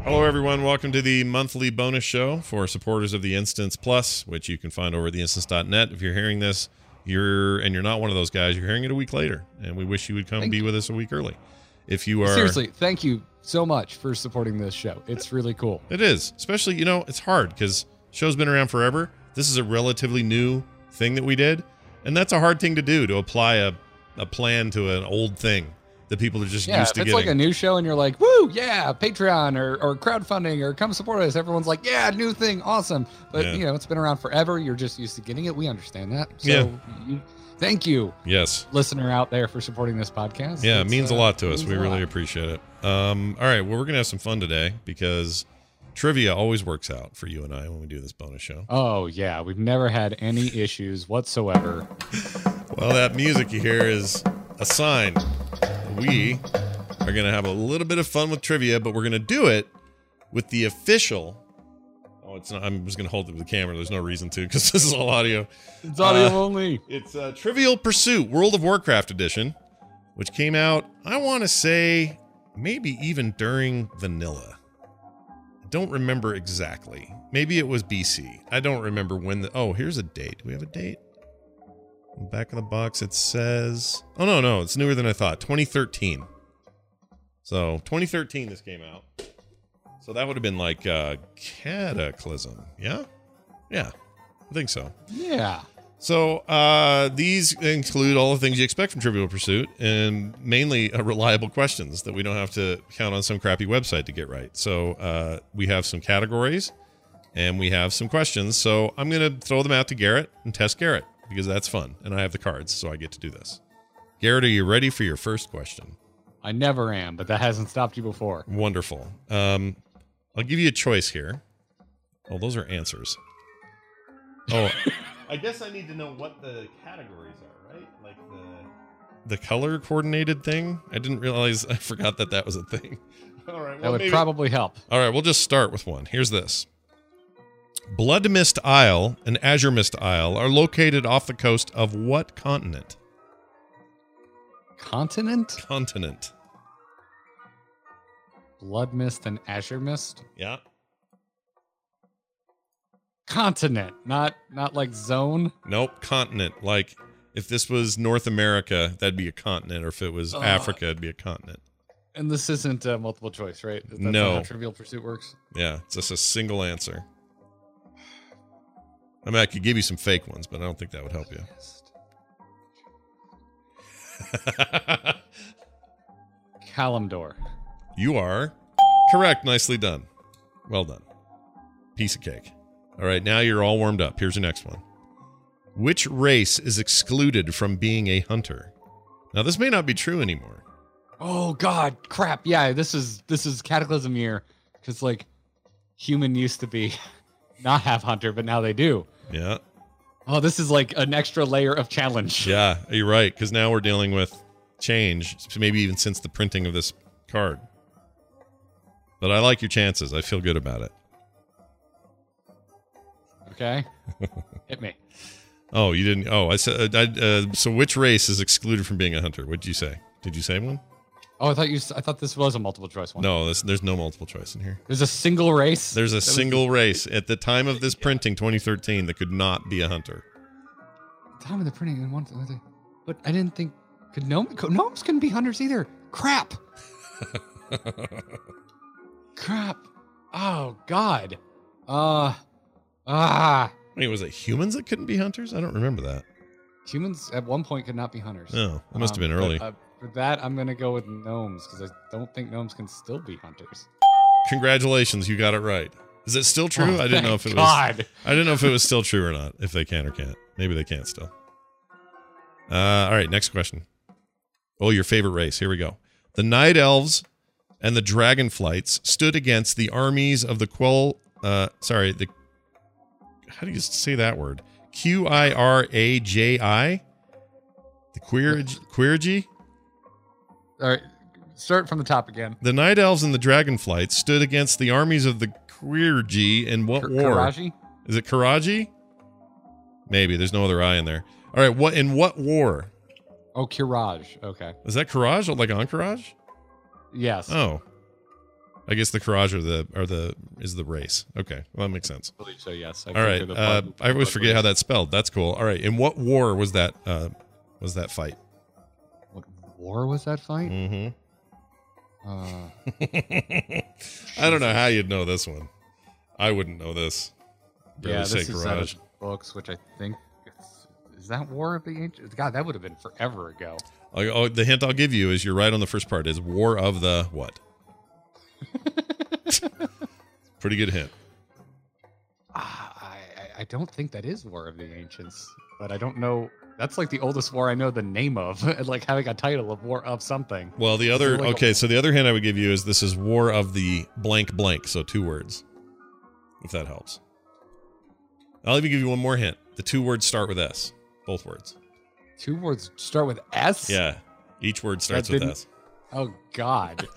Hello, everyone. Welcome to the monthly bonus show for supporters of the Instance Plus, which you can find over at theinstance.net. If you're hearing this, you're not one of those guys. You're hearing it a week later, and we wish you would come be with us a week early. If you are seriously, thank you so much for supporting this show. It's really cool. It is, especially it's hard because show's been around forever. This is a relatively new thing that we did, and that's a hard thing to do, to apply a plan to an old thing that people are just used to getting. It's like a new show and you're like, woo, yeah, Patreon or crowdfunding or come support us. Everyone's like, yeah, new thing, awesome. But, it's been around forever. You're just used to getting it. We understand that. So thank you, listener out there, for supporting this podcast. Yeah, it means a lot to us. We really appreciate it. All right, well, we're going to have some fun today because trivia always works out for you and I when we do this bonus show. Oh, yeah. We've never had any issues whatsoever. Well, that music you hear is a sign. We are going to have a little bit of fun with trivia, but we're going to do it with the official. Oh, it's not. I'm just going to hold it with the camera. There's no reason to because this is all audio. It's audio only. It's Trivial Pursuit World of Warcraft edition, which came out, I want to say, maybe even during vanilla. I don't remember exactly. Maybe it was BC. I don't remember when here's a date. Do we have a date? Back of the box, it says... Oh, no, it's newer than I thought. 2013. So, 2013 this came out. So that would have been like Cataclysm. Yeah? Yeah, I think so. Yeah. So, these include all the things you expect from Trivial Pursuit, and mainly reliable questions that we don't have to count on some crappy website to get right. So, we have some categories, and we have some questions. So, I'm going to throw them out to Garrett and test Garrett, because that's fun, and I have the cards, so I get to do this. Garrett, are you ready for your first question? I never am, but that hasn't stopped you before. Wonderful. I'll give you a choice here. Oh, those are answers. Oh, I guess I need to know what the categories are, right? Like the color coordinated thing? I didn't realize, I forgot that was a thing. All right. Well, that would probably help. All right, we'll just start with one. Here's this. Blood Mist Isle and Azure Mist Isle are located off the coast of what continent? Continent? Continent. Blood Mist and Azure Mist? Yeah. Continent, not like zone? Nope, continent. Like, if this was North America, that'd be a continent, or if it was Africa, it'd be a continent. And this isn't multiple choice, right? That's no. Not how Trivial Pursuit works? Yeah, it's just a single answer. I mean, I could give you some fake ones, but I don't think that would help you. Kalimdor. You are correct. Nicely done. Well done. Piece of cake. All right, now you're all warmed up. Here's your next one. Which race is excluded from being a hunter? Now, this may not be true anymore. Oh, God. Crap. Yeah, this is Cataclysm year. Because, human used to be not have hunter, but now they do. Yeah. Oh, this is like an extra layer of challenge. Yeah, you're right, because now we're dealing with change, maybe even since the printing of this card. But I like your chances. I feel good about it. Okay. Hit me. Oh, you didn't... Oh, I said... so which race is excluded from being a hunter? What did you say? Did you say one? Oh, I thought this was a multiple choice one. No, there's no multiple choice in here. There's a single race? There's a single race at the time of this printing, 2013, that could not be a hunter. Time of the printing, but I didn't think gnomes couldn't be hunters either. Crap. Crap. Oh God. Wait, was it humans that couldn't be hunters? I don't remember that. Humans at one point could not be hunters. Oh, it must have been early. For that, I'm going to go with gnomes, because I don't think gnomes can still be hunters. Congratulations, you got it right. Is it still true? Oh, I didn't know if it was. I didn't know if it was still true or not. If they can or can't. Maybe they can't still. All right, next question. Oh, your favorite race. Here we go. The Night Elves and the Dragonflights stood against the armies of the how do you say that word? Qiraji? The Quirigi? All right, start from the top again. The Night Elves and the Dragonflights stood against the armies of the Quirigi in what war? Karaji? Is it Karaji? Maybe. There's no other I in there. All right, in what war? Oh, Kiraj. Okay. Is that Courage? Like Encourage? Yes. Oh. I guess the Courage is the race. Okay, well that makes sense. I believe so. Yes. All right. I always forget how that's spelled. That's cool. All right. In what war was that fight? What war was that fight? Mm-hmm. I don't know how you'd know this one. I wouldn't know this. Yeah, this is out of books, which I think is that War of the Ancients? God, that would have been forever ago. Oh, the hint I'll give you is you're right on the first part. Is War of the what? Pretty good hint. I don't think that is War of the Ancients, but I don't know. That's like the oldest war I know the name of, like having a title of War of something. Well, the other so the other hint I would give you is this is War of the blank blank, so 2 words. If that helps. I'll even give you one more hint. The 2 words start with S. Both words. 2 words start with S? Yeah. Each word starts with S. Oh, God.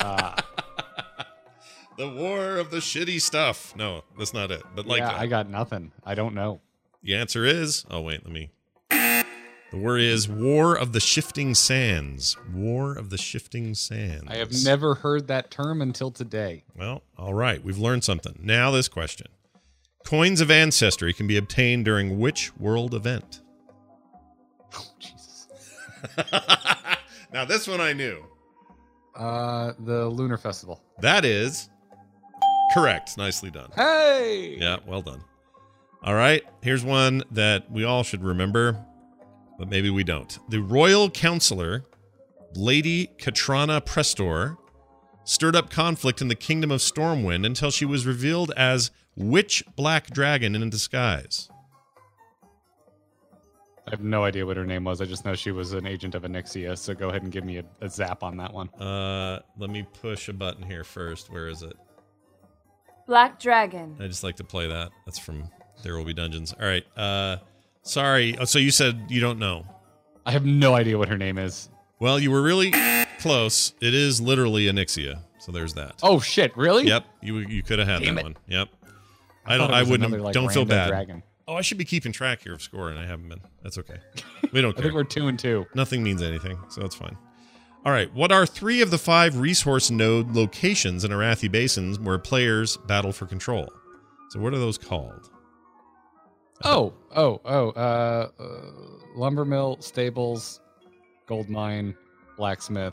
The War of the Shitty Stuff. No, that's not it. But like yeah, that. I got nothing. I don't know. The answer is... Oh, wait. The word is War of the Shifting Sands. War of the Shifting Sands. I have never heard that term until today. Well, all right. We've learned something. Now this question. Coins of Ancestry can be obtained during which world event? Oh, Jesus. Now this one I knew. The Lunar Festival. That is correct. Nicely done. Hey! Yeah, well done. All right. Here's one that we all should remember, but maybe we don't. The royal counselor, Lady Katrana Prestor, stirred up conflict in the kingdom of Stormwind until she was revealed as which black dragon in disguise? I have no idea what her name was. I just know she was an agent of Onyxia, so go ahead and give me a zap on that one. Let me push a button here first. Where is it? Black Dragon. I just like to play that. That's from There Will Be Dungeons. All right. Sorry. Oh, so you said you don't know. I have no idea what her name is. Well, you were really close. It is literally Onyxia. So there's that. Oh shit! Really? Yep. You could have had that one. Yep. I wouldn't. Another, don't feel bad. Dragon. Oh, I should be keeping track here of score, and I haven't been. That's okay. We don't care. I think we're 2-2. Nothing means anything, so it's fine. All right. What are 3 of the 5 resource node locations in Arathi Basins where players battle for control? So what are those called? Lumber mill, stables, gold mine, blacksmith,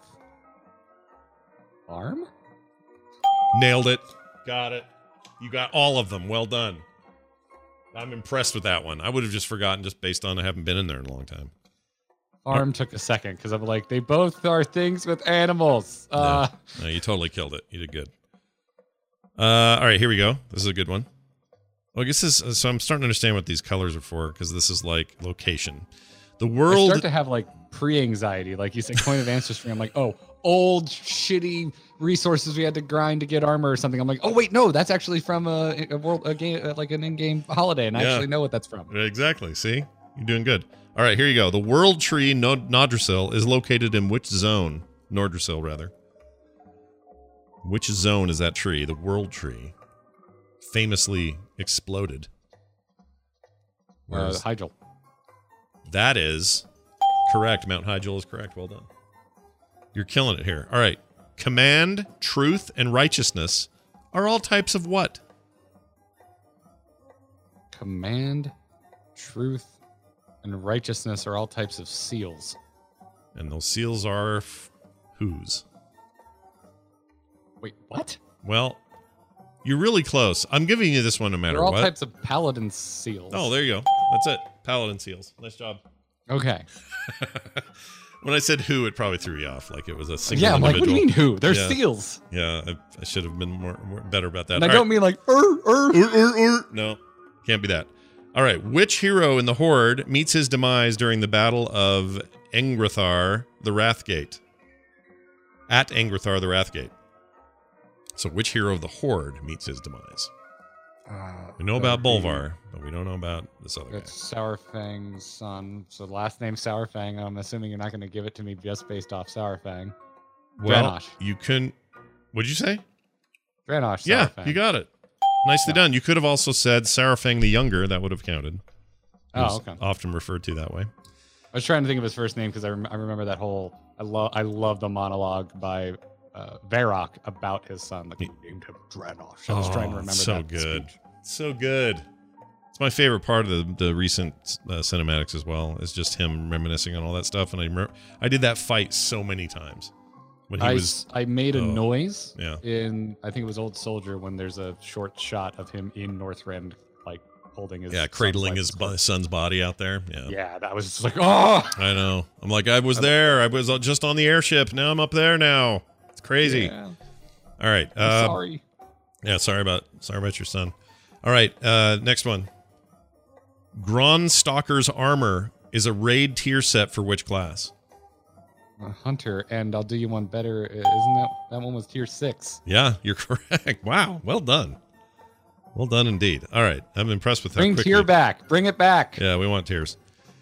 farm. Nailed it. Got it. You got all of them. Well done. I'm impressed with that one. I would have just forgotten just based on I haven't been in there in a long time. Farm took a second because I'm like, they both are things with animals. No, you totally killed it. You did good. All right, here we go. This is a good one. Well, I guess so I'm starting to understand what these colors are for because this is like location. The world... I start to have like pre-anxiety. Like you said, coin of ancestry. I'm like, oh, old shitty resources we had to grind to get armor or something. I'm like, oh wait, no, that's actually from a game, like an in-game holiday, and I actually know what that's from. Exactly. See, you're doing good. All right, here you go. The world tree Nordrassil is located in which zone? Nordrassil, rather. Which zone is that tree? The world tree. Famously exploded. Hyjal. That is correct. Mount Hyjal is correct. Well done. You're killing it here. All right. Command, truth, and righteousness are all types of what? Command, truth, and righteousness are all types of seals. And those seals are whose? Wait, what? Well, you're really close. I'm giving you this one no matter They're all what. types of paladin seals. Oh, there you go. That's it. Paladin seals. Nice job. Okay. When I said who, it probably threw you off. Like it was a single I'm individual. like, what do you mean who? They're seals. Yeah, I should have been more better about that. And I don't mean like, No, can't be that. All right. Which hero in the Horde meets his demise during the Battle of Engrathar the Wrathgate? At Engrathar the Wrathgate. So which hero of the Horde meets his demise? We know about Bolvar, but we don't know about this other guy. It's Sourfang's son. So last name Sourfang. I'm assuming you're not going to give it to me just based off Sourfang. Well, Dranosh. you can... What'd you say? Dranosh. Yeah, Sourfang. you got it. Nicely done. You could have also said Saurfang the Younger. That would have counted. Oh, okay. Often referred to that way. I was trying to think of his first name because I remember that whole... I love the monologue by Varrock about his son. Like, he named him Dranosh. I was trying to remember so that good. speech. So good. It's my favorite part of the recent cinematics as well. Is just him reminiscing on all that stuff. And I did that fight so many times. When I made a noise yeah. in, I think it was Old Soldier, when there's a short shot of him in Northrend, like holding his cradling his son's body out there. Yeah, that was just like, oh! I know. I'm like, I was there. I was just on the airship. Now I'm up there now. It's crazy. Yeah. All right. Sorry. Yeah, sorry about your son. All right, next one. Gronstalker's armor is a raid tier set for which class? Hunter, and I'll do you one better. Isn't that one was tier 6? Yeah, you're correct. Wow, well done. Well done indeed. All right, I'm impressed with that. Bring tier back. Bring it back. Yeah, we want tiers.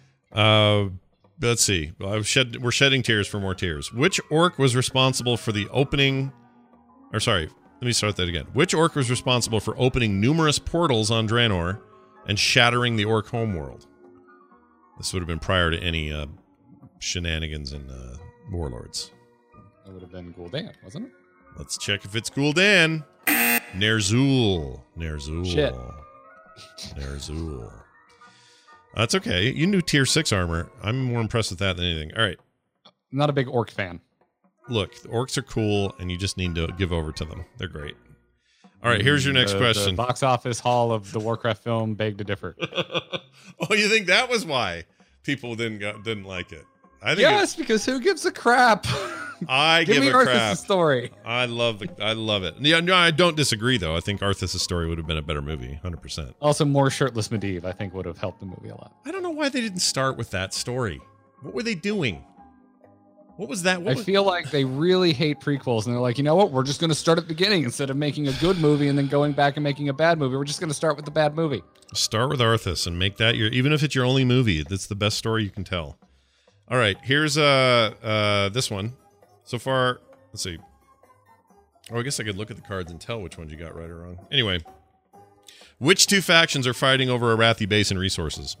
Let's see. We're shedding tiers for more tiers. Which orc was responsible for the opening? Or sorry, let me start that again. Which orc was responsible for opening numerous portals on Draenor and shattering the orc homeworld? This would have been prior to any shenanigans in Warlords. It would have been Gul'dan, wasn't it? Let's check if it's Gul'dan. Ner'zhul. Shit. Ner'zhul. That's okay. You knew tier 6 armor. I'm more impressed with that than anything. All right. I'm not a big orc fan. Look, the orcs are cool, and you just need to give over to them. They're great. All right, here's your next question. The box office haul of the Warcraft film beg to differ. Oh, you think that was why people didn't like it? I think yes, because who gives a crap? I give give me a Arthas' crap. story. I love it. Yeah, no, I don't disagree though. I think Arthas' story would have been a better movie, 100%. Also, more shirtless Medivh, I think, would have helped the movie a lot. I don't know why they didn't start with that story. What were they doing? What was that? I feel like they really hate prequels, and they're like, you know what? We're just going to start at the beginning instead of making a good movie and then going back and making a bad movie. We're just going to start with the bad movie. Start with Arthas and make that even if it's your only movie, that's the best story you can tell. All right, here's this one. So far, let's see. Oh, I guess I could look at the cards and tell which ones you got right or wrong. Anyway, which two factions are fighting over Arathi base and resources?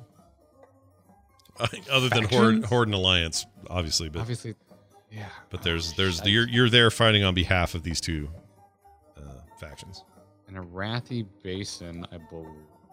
Other than Horde and Alliance, obviously, but yeah. But there's you're there fighting on behalf of these two factions. In Arathi Basin, I believe.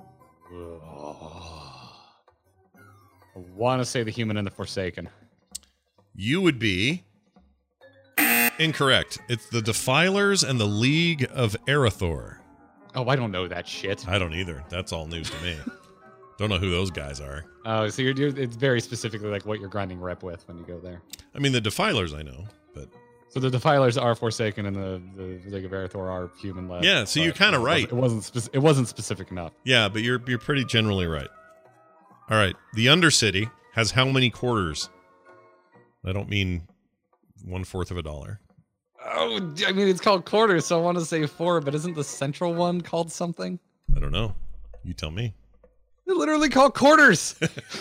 I want to say the Human and the Forsaken. You would be incorrect. It's the Defilers and the League of Arathor. Oh, I don't know that shit. I don't either. That's all news to me. Don't know who those guys are. Oh, so it's very specifically like what you're grinding rep with when you go there. I mean, the Defilers I know, but... So the Defilers are Forsaken and the League of Arathor are human-led. Yeah, so you're kind of right. It wasn't specific enough. Yeah, but you're pretty generally right. All right, the Undercity has how many quarters? I don't mean 1/4 of a dollar. Oh, I mean, it's called quarters, so I want to say 4, but isn't the central one called something? I don't know. You tell me. They're literally called quarters.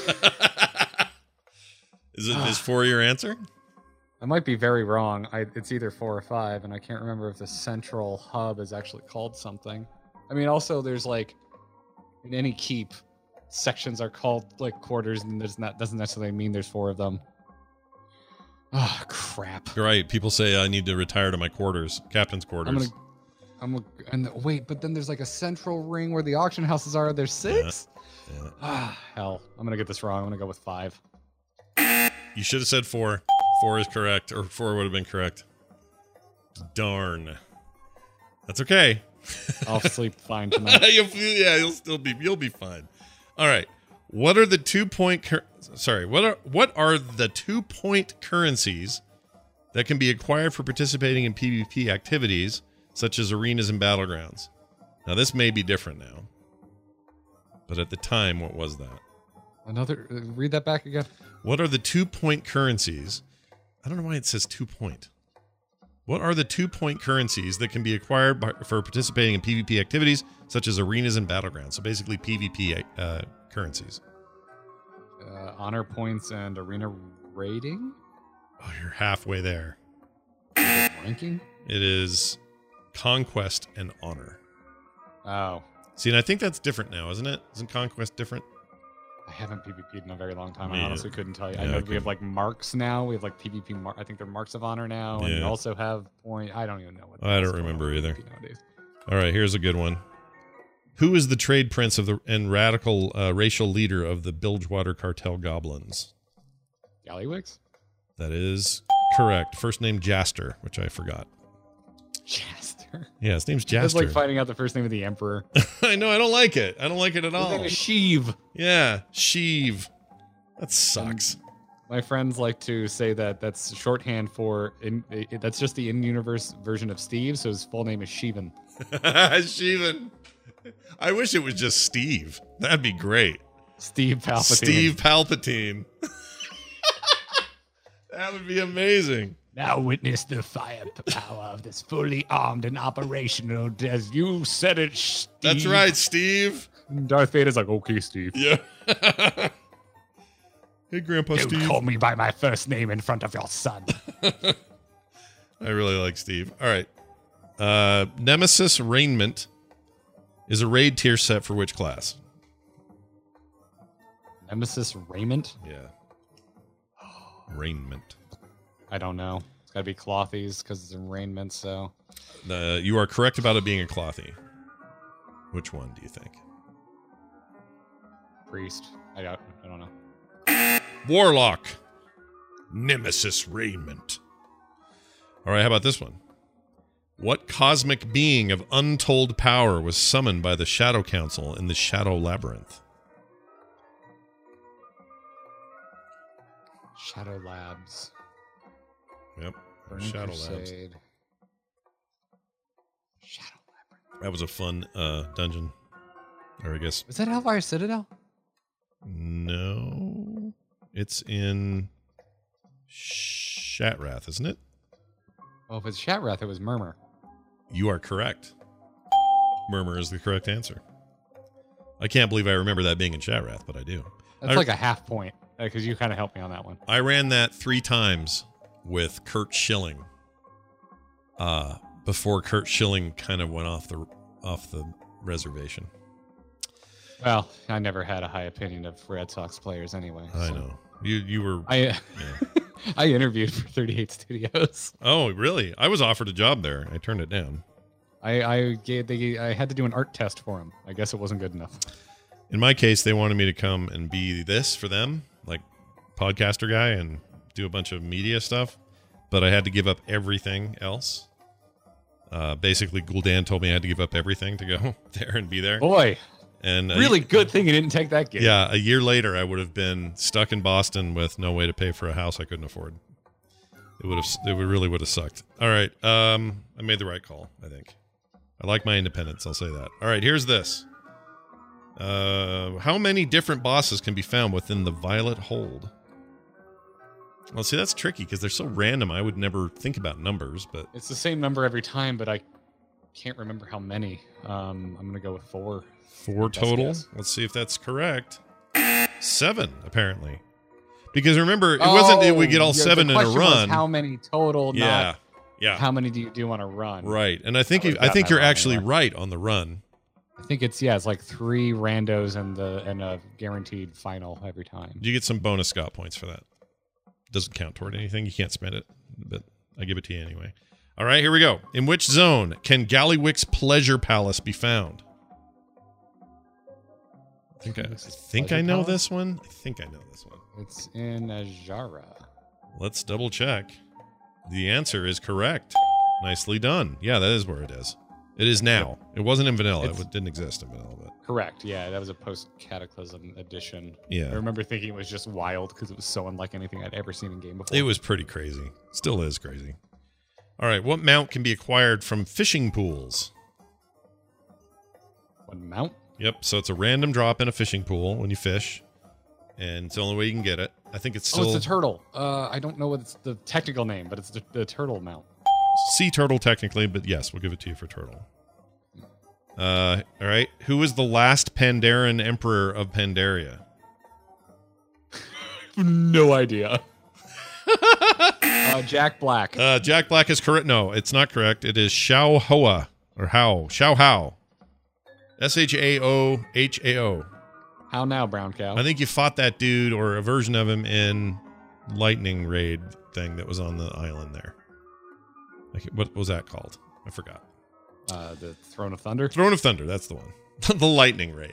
Is 4 your answer? I might be very wrong. It's either 4 or 5, and I can't remember if the central hub is actually called something. I mean, also, there's like, in any keep, sections are called like quarters, and doesn't necessarily mean there's 4 of them. Oh, crap. You're right. People say I need to retire to my quarters, captain's quarters. Wait, but then there's like a central ring where the auction houses are. There's 6? Yeah. Ah, hell. I'm going to get this wrong. I'm going to go with 5. You should have said 4. 4 is correct, or 4 would have been correct. Darn. That's okay. I'll sleep fine tonight. You'll be fine. All right. What are the 2-point what are the 2-point currencies that can be acquired for participating in PvP activities such as arenas and battlegrounds? Now this may be different now. But at the time, what was that? Read that back again. What are the 2-point currencies? I don't know why it says 2-point. What are the 2-point currencies that can be acquired for participating in PvP activities such as arenas and battlegrounds? So basically PvP currencies. Honor points and arena rating? Oh, you're halfway there. Ranking? It is conquest and honor. Oh. See, and I think that's different now, isn't it? Isn't conquest different? I haven't PvP'd in a very long time. Me I honestly couldn't tell you. Yeah, I know okay. we have like marks now. We have like PvP. I think they're marks of honor now, and we Yeah. also have point. I don't even know what. I don't else is going remember on with either. PvP nowadays. All right, here's a good one. Who is the trade prince of and radical racial leader of the Bilgewater Cartel Goblins? Gallywix. That is correct. First name Jaster, which I forgot. Jaster. Yeah, his name's It's Jaster. like finding out the first name of the emperor. I know, I don't like it. I don't like it at His all. name is Sheev. Yeah, Sheev. That sucks. My friends like to say that that's shorthand for that's just the in-universe version of Steve. So his full name is Sheevan. Sheevan. I wish it was just Steve. That'd be great. Steve Palpatine. Steve Palpatine. That would be amazing. Now witness the firepower of this fully armed and operational, as you said it, Steve. That's right, Steve. Darth Vader's like, okay, Steve. Yeah. Hey, Grandpa Don't Steve. call me by my first name in front of your son. I really like Steve. All right. Nemesis Raiment is a raid tier set for which class? Nemesis Raiment? Yeah. Raiment. I don't know. It's got to be Clothies because it's in raiment, so. You are correct about it being a clothy. Which one do you think? Priest. I don't know. Warlock. Nemesis Raiment. All right, how about this one? What cosmic being of untold power was summoned by the Shadow Council in the Shadow Labyrinth? Shadow Labs. Yep. Burning Shadow Labs. Crusade. Shadow Labyrinth. That was a fun dungeon. Or I guess Is that Hellfire Citadel? no. It's in Shatrath, isn't it? Well, if it's Shatrath, it was Murmur. You are correct. Murmur is the correct answer. I can't believe I remember that being in Shatrath, but I do. That's like a half point because you kind of helped me on that one. I ran that 3 times with Kurt Schilling. Before Kurt Schilling kind of went off the reservation. Well, I never had a high opinion of Red Sox players anyway. I so. know. You were I yeah. I interviewed for 38 Studios. Oh, really? I was offered a job there. I turned it down. I had to do an art test for them. I guess it wasn't good enough. In my case, they wanted me to come and be this for them, like podcaster guy, and do a bunch of media stuff. But I had to give up everything else. Basically, Gul'dan told me I had to give up everything to go there and be there. Boy, And really good thing you didn't take that gig. Yeah, a year later, I would have been stuck in Boston with no way to pay for a house I couldn't afford. It really would have sucked. All right, I made the right call, I think. I like my independence, I'll say that. All right, here's this. How many different bosses can be found within the Violet Hold? Well, see, that's tricky because they're so random. I would never think about numbers, but It's the same number every time, but I can't remember how many. I'm going to go with 4. 4 Best total. guess. Let's see if that's correct. 7, apparently. Because remember, it wasn't that we get all 7 the in a question was run. how many total? Yeah, yeah. How many do you do on a run? Right, and I think I would've I think gotten you're that wrong actually anyway. right on the run. I think it's like 3 randos and a guaranteed final every time. You get some bonus Scott points for that. Doesn't count toward anything. You can't spend it, but I give it to you anyway. All right, here we go. In which zone can Gallywix Pleasure Palace be found? I think I know this one. I think I know this one. It's in Ajara. Let's double check. The answer is correct. Nicely done. Yeah, that is where it is. It is now. It wasn't in vanilla. It didn't exist in vanilla, but Correct. Yeah, that was a post-Cataclysm edition. yeah. I remember thinking it was just wild because it was so unlike anything I'd ever seen in game before. It was pretty crazy. Still is crazy. All right, what mount can be acquired from fishing pools? One mount? Yep, so it's a random drop in a fishing pool when you fish, and it's the only way you can get it. I think it's still Oh, it's the turtle. I don't know what it's the technical name, but it's the turtle mount. sea turtle technically, but yes, we'll give it to you for turtle. All right, who was the last Pandaren emperor of Pandaria? No idea. Jack Black. Jack Black is correct. No, it's not correct. It is Xiao Hoa or Hao. Xiao Hao. Shaohao. How now, brown cow? I think you fought that dude or a version of him in Lightning Raid thing that was on the island there. Like, what was that called? I forgot. The Throne of Thunder? Throne of Thunder, that's the one. The Lightning Raid.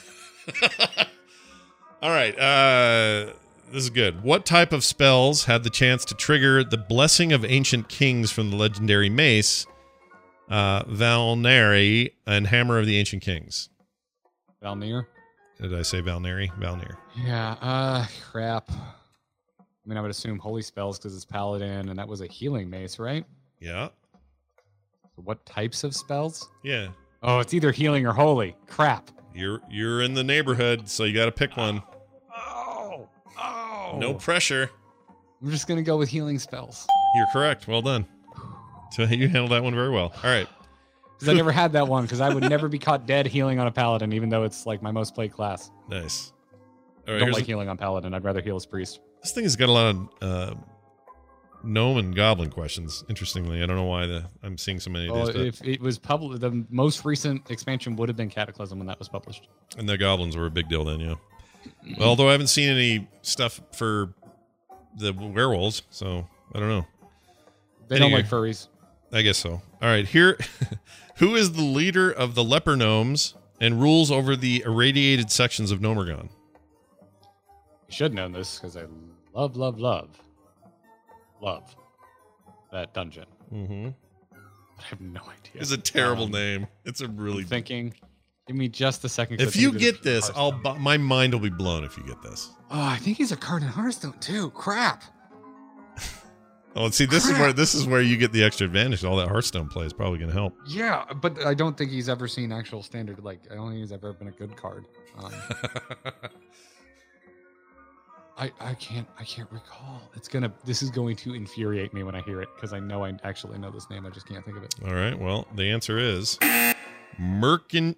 All right, this is good. What type of spells had the chance to trigger the Blessing of Ancient Kings from the legendary mace, Valneri, and Hammer of the Ancient Kings? Valnir? Did I say Valneri? Valnir. Yeah, crap. I mean, I would assume holy spells because it's paladin, and that was a healing mace, right? Yeah. So what types of spells? Yeah. Oh, it's either healing or holy. Crap. You're in the neighborhood, so you got to pick one. Oh. No pressure. I'm just going to go with healing spells. You're correct. Well done. So you handled that one very well. All right. Because I never had that one, because I would never be caught dead healing on a paladin, even though it's like my most played class. Nice. All right, I don't like healing on paladin. I'd rather heal as priest. This thing has got a lot of gnome and goblin questions. Interestingly, I don't know why I'm seeing so many of these. If it was published, the most recent expansion would have been Cataclysm when that was published. And the goblins were a big deal then, yeah. Well, although I haven't seen any stuff for the werewolves, so I don't know. They don't like furries. I guess so. All right, here. Who is the leader of the leper gnomes and rules over the irradiated sections of Gnomergon? I should have known this because I love that dungeon. Mm-hmm. I have no idea. It's a terrible name. It's a really... I'm thinking, give me just a second. If you get this, my mind will be blown if you get this. Oh, I think he's a card in Hearthstone too. Crap. Oh, and see, this is where you get the extra advantage. All that Hearthstone play is probably going to help. Yeah, but I don't think he's ever seen actual standard. Like, I don't think he's ever been a good card. I can't recall. This is going to infuriate me when I hear it because I know I actually know this name. I just can't think of it. All right. Well, the answer is Merkgineer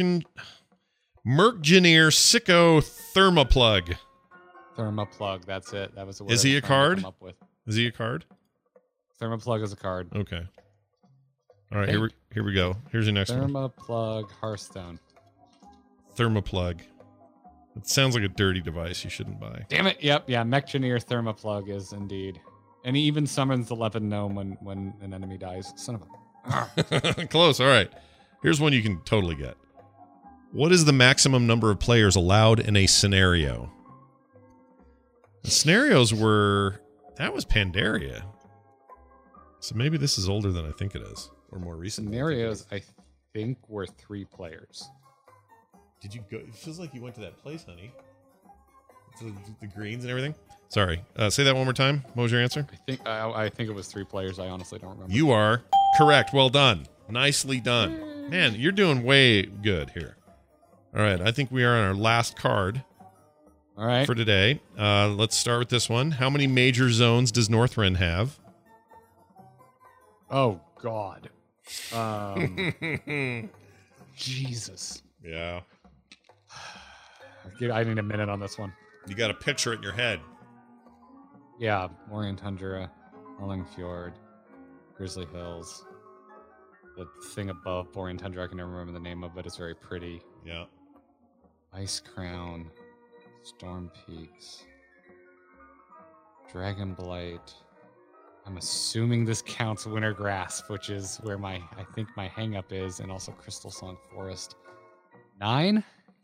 Sicko Thermoplug. Thermoplug. That's it. That was the word. Is he a card? Is he a card? Thermoplug is a card. Okay. All right. Here we go. Here's your next one. Thermoplug Hearthstone. Thermoplug. It sounds like a dirty device you shouldn't buy. Damn it. Yep. Yeah. Mechgineer Thermoplug is indeed. And he even summons the Leopard Gnome when an enemy dies. Son of a... Close. All right. Here's one you can totally get. What is the maximum number of players allowed in a scenario? The scenarios were... That was Pandaria. So maybe this is older than I think it is. Or more recent. Scenarios, I think, were 3 players. Did you go? It feels like you went to that place, honey. To the greens and everything. Sorry. Say that one more time. What was your answer? I think it was 3 players. I honestly don't remember. You are correct. Well done. Nicely done. Man, you're doing way good here. All right. I think we are on our last card. All right. For today. Let's start with this one. How many major zones does Northrend have? Oh, God. Jesus. Yeah. I need a minute on this one. You got to picture it in your head. Yeah. Orient Tundra, Hollingfjord, Grizzly Hills. The thing above Orient Tundra, I can never remember the name of it. It's very pretty. Yeah. Ice Crown. Storm Peaks, Dragon Blight. I'm assuming this counts Winter Grasp, which is where I think my hang-up is, and also Crystal Song Forest. 9?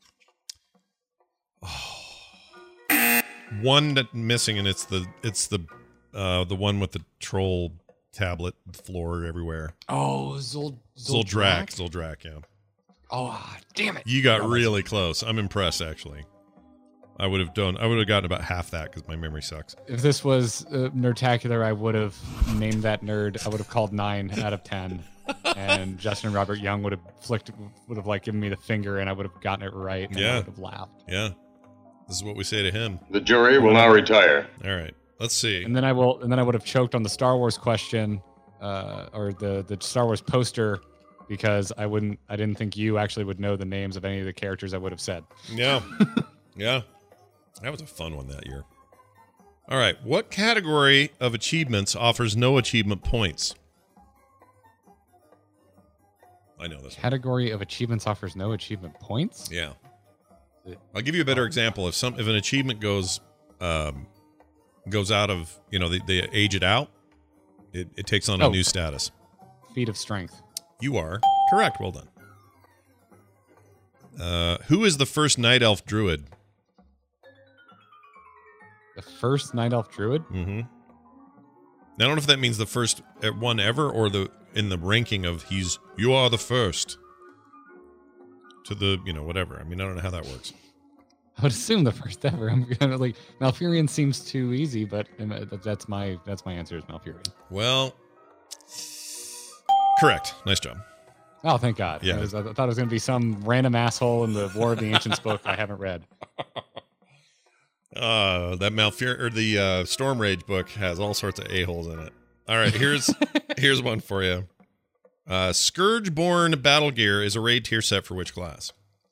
Oh. One that missing, and it's the one with the troll tablet floor everywhere. Oh, Zuldrak, yeah. Oh, damn it! You got really close. I'm impressed, actually. I would have gotten about half that because my memory sucks. If this was Nerdtacular, I would have named that nerd. I would have called 9 out of 10, and Justin Robert Young would have like given me the finger, and I would have gotten it right. And I would have laughed. Yeah, this is what we say to him. The jury will now retire. All right, let's see. And then I would have choked on the Star Wars question, or the Star Wars poster, because I didn't think you actually would know the names of any of the characters I would have said. Yeah, yeah. That was a fun one that year. All right. What category of achievements offers no achievement points? I know this category of achievements offers no achievement points? Yeah. I'll give you a better example. If an achievement goes out of, they age it out, it takes on a new status. Feat of strength. You are correct. Well done. Who is the first night elf druid? The first night elf druid? Mm-hmm. Now, I don't know if that means the first one ever or in the ranking of you are the first to the, whatever. I mean, I don't know how that works. I would assume the first ever. I'm kind of like, Malfurion seems too easy, but that's my answer is Malfurion. Well, correct. Nice job. Oh, thank God. Yeah. I thought it was going to be some random asshole in the War of the Ancients book I haven't read. That Malfurion or the Storm Rage book has all sorts of a-holes in it. All right, here's one for you. Scourgeborn Battle Gear is a raid tier set for which class?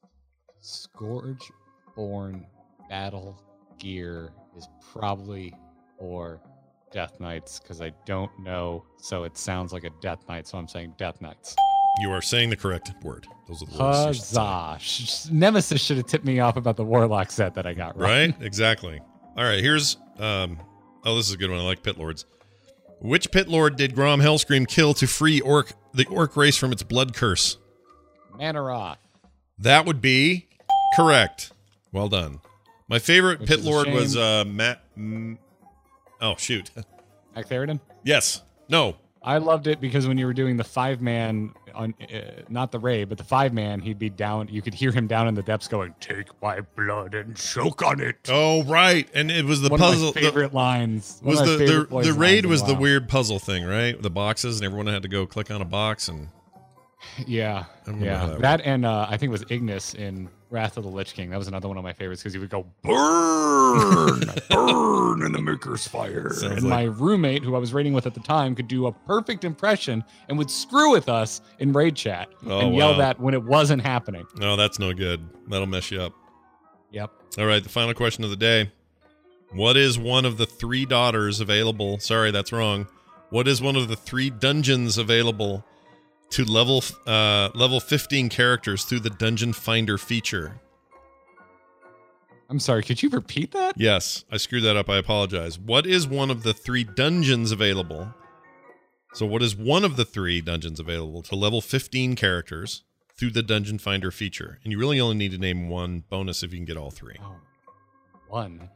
Scourgeborn Battle Gear is probably for Death Knights because I don't know, so it sounds like a Death Knight, so I'm saying Death Knights. You are saying the correct word. Those are the words. Huzzah. Nemesis should have tipped me off about the Warlock set that I got right. Exactly. All right, here's... this is a good one. I like Pit Lords. Which Pit Lord did Grom Hellscream kill to free the Orc race from its blood curse? Manaroth. That would be correct. Well done. My favorite Pit Lord was Matt... oh, shoot. Actheridon? Yes. No. I loved it because when you were doing the 5-man on not the raid, but the 5-man, he'd be down. You could hear him down in the depths going, "Take my blood and choke on it." Oh, right, and it was the one puzzle. Of my favorite lines Was the raid was the weird puzzle thing, right? The boxes, and everyone had to go click on a box and. Yeah, that and I think it was Ignis in Wrath of the Lich King. That was another one of my favorites because he would go burn, burn in the Maker's fire. My roommate, who I was raiding with at the time, could do a perfect impression and would screw with us in raid chat and yell that when it wasn't happening. No, that's no good. That'll mess you up. Yep. All right, the final question of the day. What is one of the 3 daughters available? Sorry, that's wrong. What is one of the 3 dungeons available to level 15 characters through the Dungeon Finder feature? I'm sorry, could you repeat that? Yes, I screwed that up. I apologize. What is one of the 3 dungeons available? So what is one of the 3 dungeons available to level 15 characters through the Dungeon Finder feature? And you really only need to name one. Bonus if you can get all 3. Oh, one.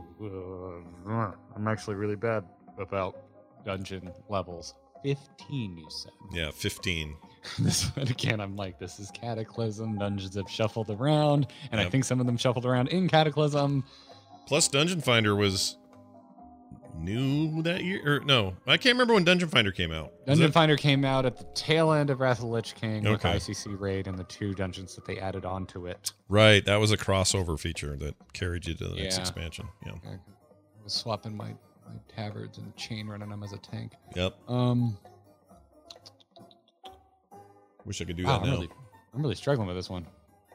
I'm actually really bad about dungeon levels. 15, you said. Yeah, 15. This one again, I'm like, this is Cataclysm. Dungeons have shuffled around, and I think some of them shuffled around in Cataclysm. Plus, Dungeon Finder was new that year, or no? I can't remember when Dungeon Finder came out. Dungeon Finder came out at the tail end of Wrath of the Lich King with ICC Raid and the 2 dungeons that they added onto it. Right, that was a crossover feature that carried you to the next expansion. Yeah, I was swapping my tabards and chain running them as a tank. Yep. Wish I could do that now. I'm really struggling with this one.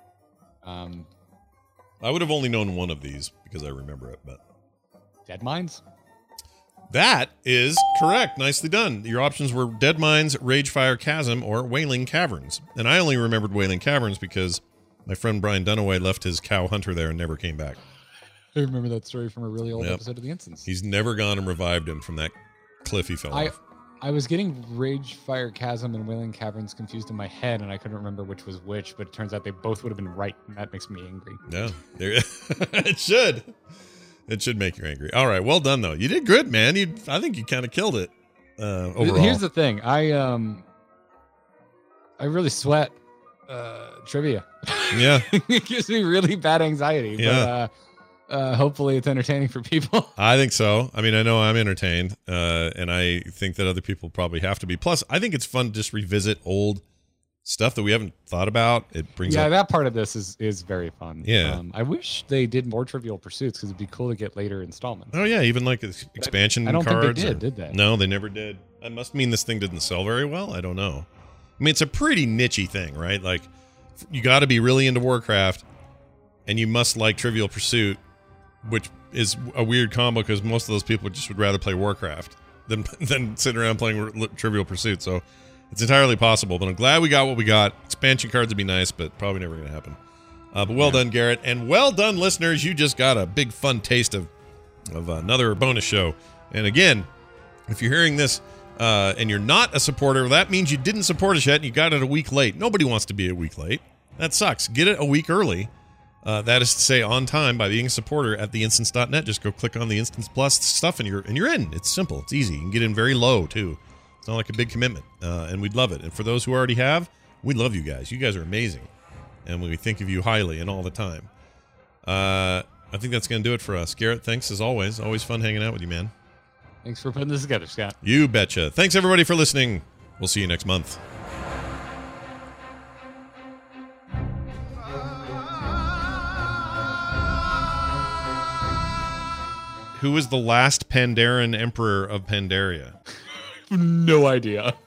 I would have only known one of these because I remember it, but Dead Mines? That is correct. Nicely done. Your options were Dead Mines, Ragefire Chasm, or Wailing Caverns. And I only remembered Wailing Caverns because my friend Brian Dunaway left his cow hunter there and never came back. I remember that story from a really old episode of The Instance. He's never gone and revived him from that cliff he fell off. I was getting Ragefire Chasm and Wailing Caverns confused in my head, and I couldn't remember which was which, but it turns out they both would have been right, and that makes me angry. Yeah, it should. It should make you angry. All right, well done, though. You did good, man. I think you kind of killed it overall. Here's the thing. I really sweat trivia. Yeah. It gives me really bad anxiety. Yeah. But hopefully it's entertaining for people. I think so. I mean, I know I'm entertained, and I think that other people probably have to be. Plus, I think it's fun to just revisit old stuff that we haven't thought about. It brings up... that part of this is very fun. Yeah. I wish they did more Trivial Pursuits because it'd be cool to get later installments. Oh, yeah, even like expansion cards. I don't think they did they? No, they never did. That must mean this thing didn't sell very well. I don't know. I mean, it's a pretty nichey thing, right? Like, you got to be really into Warcraft, and you must like Trivial Pursuit, which is a weird combo because most of those people just would rather play Warcraft than sit around playing Trivial Pursuit. So it's entirely possible, but I'm glad we got what we got. Expansion cards would be nice, but probably never going to happen. But well done, Garrett. And well done, listeners. You just got a big fun taste of another bonus show. And again, if you're hearing this and you're not a supporter, that means you didn't support us yet and you got it a week late. Nobody wants to be a week late. That sucks. Get it a week early. That is to say, on time by being a supporter at theinstance.net. Just go click on the Instance Plus stuff and you're in. It's simple. It's easy. You can get in very low, too. It's not like a big commitment. And we'd love it. And for those who already have, we love you guys. You guys are amazing. And we think of you highly and all the time. I think that's going to do it for us. Garrett, thanks as always. Always fun hanging out with you, man. Thanks for putting this together, Scott. You betcha. Thanks, everybody, for listening. We'll see you next month. Who was the last Pandaren emperor of Pandaria? No idea.